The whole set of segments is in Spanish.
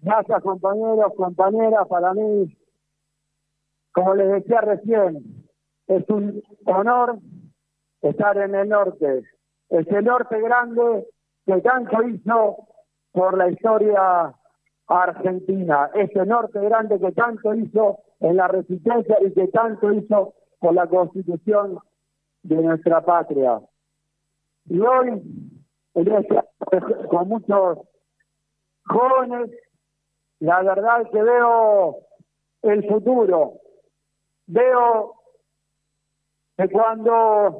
Gracias, compañeros, compañeras. Para mí, como les decía recién, es un honor estar en el norte. Ese norte grande que tanto hizo por la historia argentina. Ese norte grande que tanto hizo en la resistencia y que tanto hizo por la constitución de nuestra patria. Y hoy, con muchos jóvenes, la verdad que veo el futuro. Veo que cuando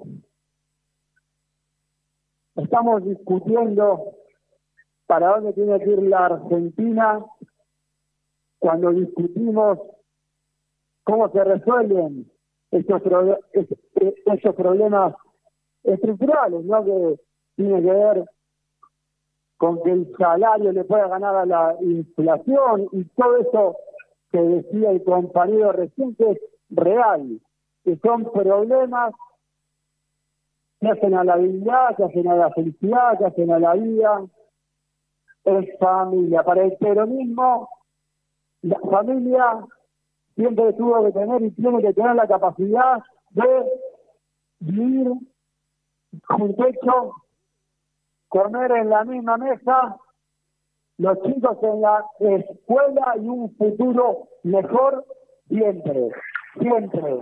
estamos discutiendo para dónde tiene que ir la Argentina, cuando discutimos cómo se resuelven esos problemas estructurales, ¿no? Que tiene que ver con que el salario le pueda ganar a la inflación y todo eso que decía el compañero recién, que es real, que son problemas que hacen a la dignidad, que hacen a la felicidad, que hacen a la vida. Es familia. Para el peronismo, la familia siempre tuvo que tener y tiene que tener la capacidad de vivir con techo, comer en la misma mesa, los chicos en la escuela y un futuro mejor siempre, siempre.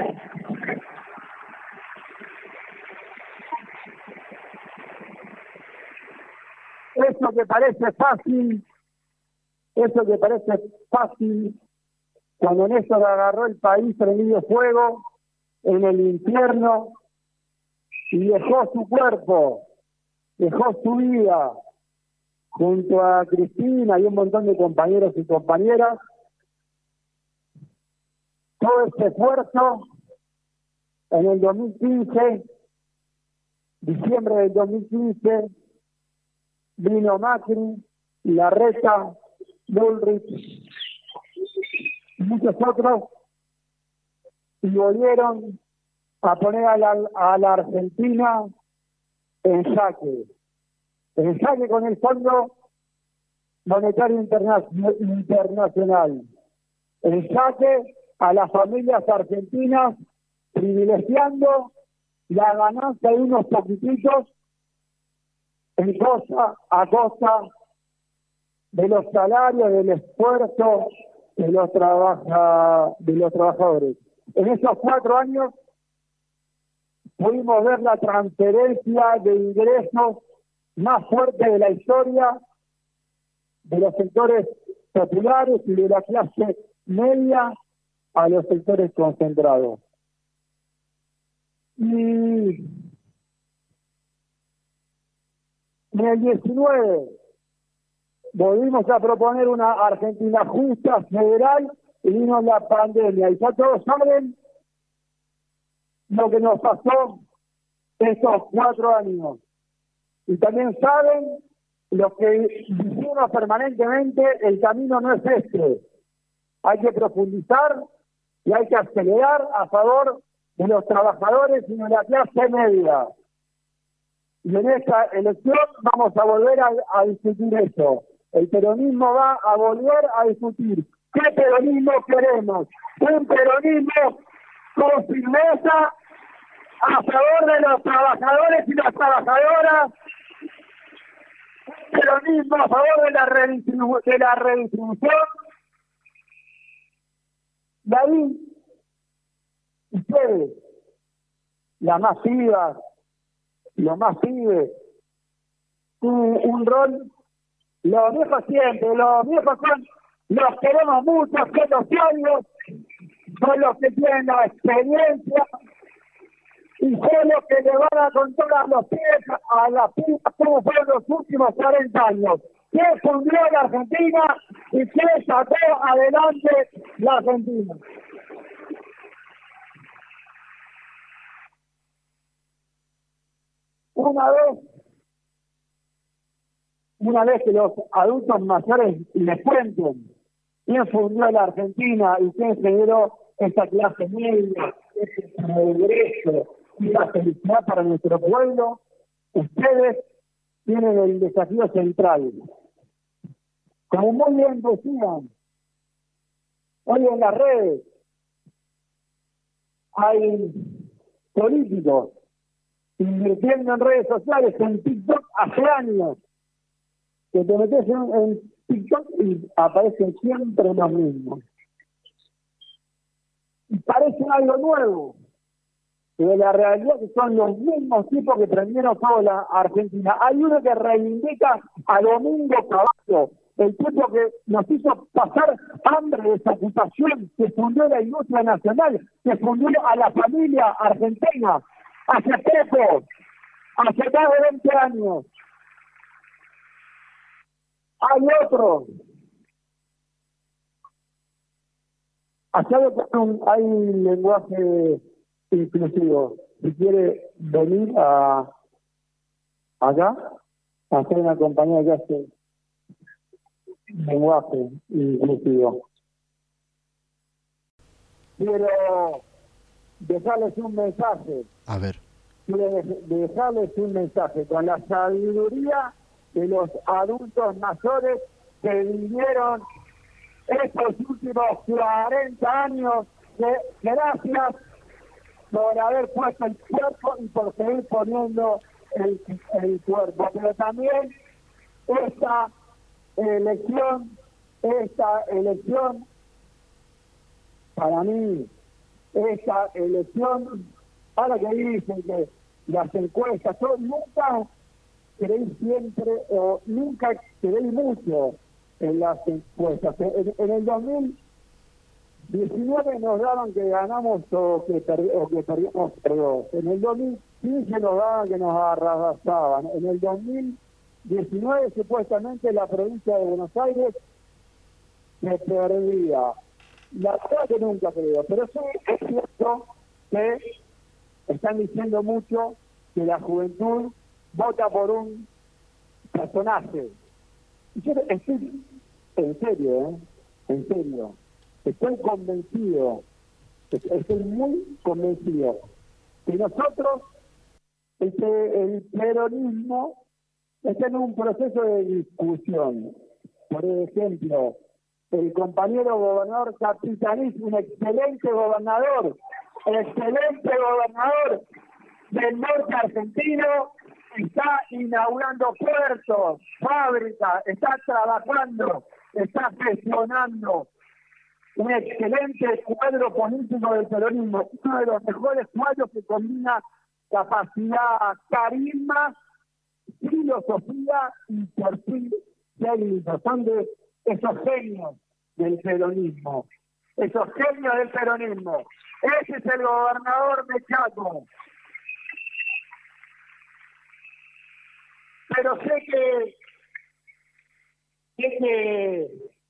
Eso que parece fácil, cuando Néstor agarró el país prendido fuego en el infierno y dejó su cuerpo, dejó su vida junto a Cristina y un montón de compañeros y compañeras, todo este esfuerzo en el 2015, diciembre del 2015, vino Macri, Larreta, Bullrich y muchos otros, y volvieron a poner a la Argentina en jaque con el Fondo Monetario Internacional, en jaque a las familias argentinas, privilegiando la ganancia de unos poquititos a costa de los salarios, del esfuerzo de los trabajadores. En esos 4 años pudimos ver la transferencia de ingresos más fuerte de la historia de los sectores populares y de la clase media a los sectores concentrados. Y en el 19 volvimos a proponer una Argentina justa, federal, y vino la pandemia. Y ya todos saben lo que nos pasó estos 4 años. Y también saben lo que dijimos permanentemente: el camino no es este. Hay que profundizar y hay que acelerar a favor de los trabajadores y de la clase media. Y en esta elección vamos a volver a discutir eso. El peronismo va a volver a discutir qué peronismo queremos. Un peronismo con firmeza a favor de los trabajadores y las trabajadoras. Un peronismo a favor de la redistribución. De ahí, ustedes, las más pibas, los más pibes, un rol. Los viejos siempre, los viejos los queremos mucho, son los sabios, son los que tienen la experiencia y son los que le van a contar a los pies a las pibas cómo fueron los últimos 40 años. ¿Quién fundió la Argentina y quién sacó adelante la Argentina? Una vez que los adultos mayores les cuenten quién fundió la Argentina y quién generó esta clase media, ese progreso y la felicidad para nuestro pueblo, ustedes tienen el desafío central. Como muy bien decían, hoy en las redes hay políticos invirtiendo en redes sociales, en TikTok hace años, que te metes en TikTok y aparecen siempre los mismos. Y parece algo nuevo, pero la realidad es que son los mismos tipos que prendieron toda la Argentina. Hay uno que reivindica a Domingo Cavallo, el tipo que nos hizo pasar hambre, desocupación, que fundió la industria nacional, que fundió a la familia argentina hace poco, hace más de 20 años. Hay otro. Acá hay lenguaje inclusivo. Si quiere venir acá, a hacer una compañía que hace lenguaje inclusivo. Quiero dejarles un mensaje. A ver. Quiero dejarles un mensaje con la sabiduría de los adultos mayores que vivieron estos últimos 40 años. Gracias por haber puesto el cuerpo y por seguir poniendo el cuerpo. Pero también esta elección, para mí, esta elección, ahora que dicen que las encuestas, yo nunca creí siempre, o nunca creí mucho en las encuestas. En el 2019 nos daban que ganamos o que perdíamos, perdón. En el 2015 nos daban que nos arrasaban. En el 2019 supuestamente la provincia de Buenos Aires se perdía. La verdad que nunca creo, pero sí es cierto que están diciendo mucho que la juventud vota por un personaje. Yo estoy en serio, estoy convencido, estoy muy convencido que nosotros, el peronismo, está en un proceso de discusión. Por ejemplo, el compañero gobernador Capitanich, un excelente gobernador del norte argentino, está inaugurando puertos, fábricas, está trabajando, está gestionando un excelente cuadro político del peronismo, uno de los mejores cuadros que combina capacidad, carisma, filosofía y perfil técnico. Son de esos genios del peronismo. Ese es el gobernador de Chaco. Pero sé que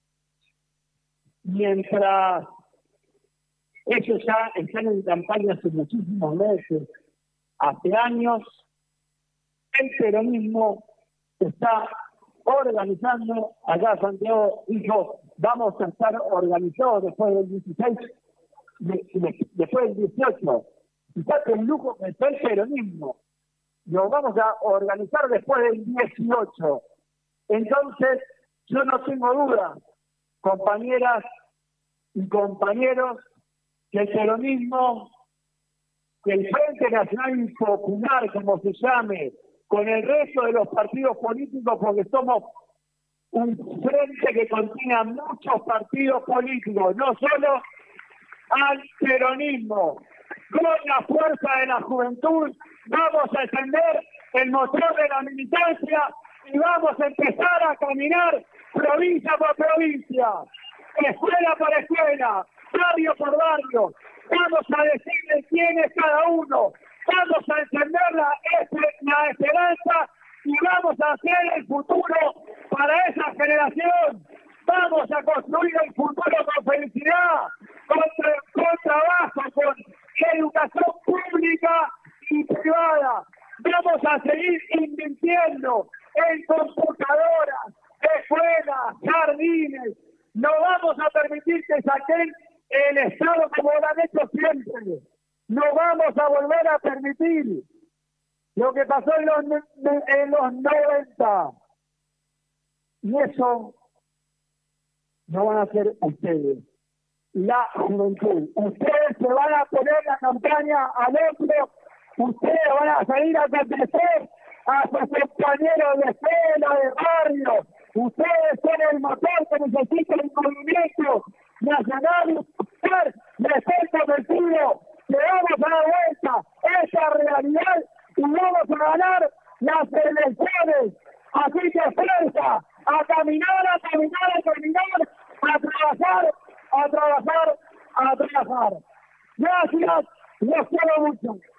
mientras ellos ya están en campaña hace muchísimos meses, hace años, el peronismo está organizando. Allá Santiago dijo, vamos a estar organizados después del 16, después del 18. Fíjate el lujo que está el peronismo. Nos vamos a organizar después del 18. Entonces, yo no tengo duda, compañeras y compañeros, que el peronismo, que el Frente Nacional Popular, como se llame, con el resto de los partidos políticos, porque somos un frente que contiene muchos partidos políticos, no solo al peronismo. Con la fuerza de la juventud vamos a encender el motor de la militancia y vamos a empezar a caminar provincia por provincia, escuela por escuela, barrio por barrio. Vamos a decirle quién es cada uno, vamos a encender la esperanza y vamos a hacer el futuro para esa generación. Vamos a construir el futuro con felicidad, con trabajo, con educación pública y privada. Vamos a seguir invirtiendo en computadoras, escuelas, jardines. No vamos a permitir que saquen el Estado como lo han hecho siempre. No vamos a volver a permitir lo que pasó en los 90. Y eso no van a ser ustedes, la juventud. Ustedes se van a poner la campaña al otro, ustedes van a salir a convencer a sus compañeros de escuela, de barrio. Ustedes son el motor que necesita el movimiento nacional y popular. Y estoy convencido que vamos a dar vuelta a esa realidad y vamos a ganar las elecciones. Así que fuerza, a caminar, a caminar, a caminar, a trabajar, a trabajar, a trabajar. Gracias, los quiero mucho.